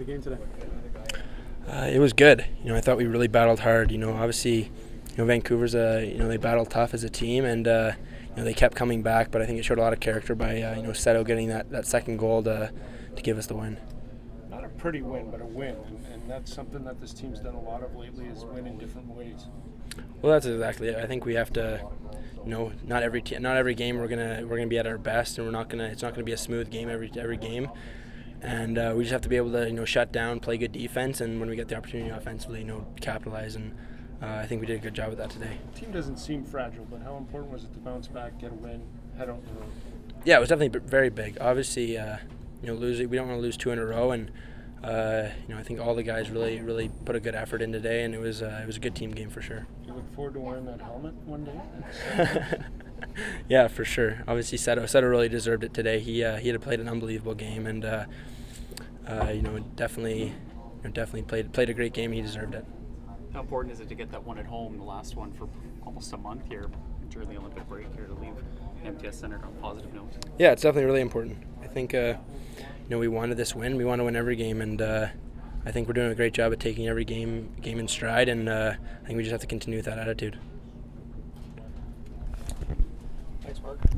the game today? It was good. I thought we really battled hard. Obviously, Vancouver's they battled tough as a team, and they kept coming back. But I think it showed a lot of character by Seto getting that second goal to give us the win. Not a pretty win, but a win, and that's something that this team's done a lot of lately is win in different ways. Well, that's exactly it. I think we have to. Not every game we're gonna be at our best, and it's not gonna be a smooth game every game. And we just have to be able to shut down, play good defense, and when we get the opportunity offensively, capitalize. And I think we did a good job with that today. The team doesn't seem fragile, but how important was it to bounce back, get a win, head out the road? Yeah, it was definitely very big. Obviously, losing, we don't want to lose 2 in a row, and I think all the guys really put a good effort in today, and it was a good team game for sure. Do you look forward to wearing that helmet one day? Yeah, for sure. Obviously, Seto really deserved it today. He had played an unbelievable game, and definitely played a great game. He deserved it. How important is it to get that one at home, the last one for almost a month here during the Olympic break here, to leave MTS Center on a positive note? Yeah, it's definitely really important. I think we wanted this win. We want to win every game, and I think we're doing a great job at taking every game in stride, and I think we just have to continue with that attitude. Thanks, Mark.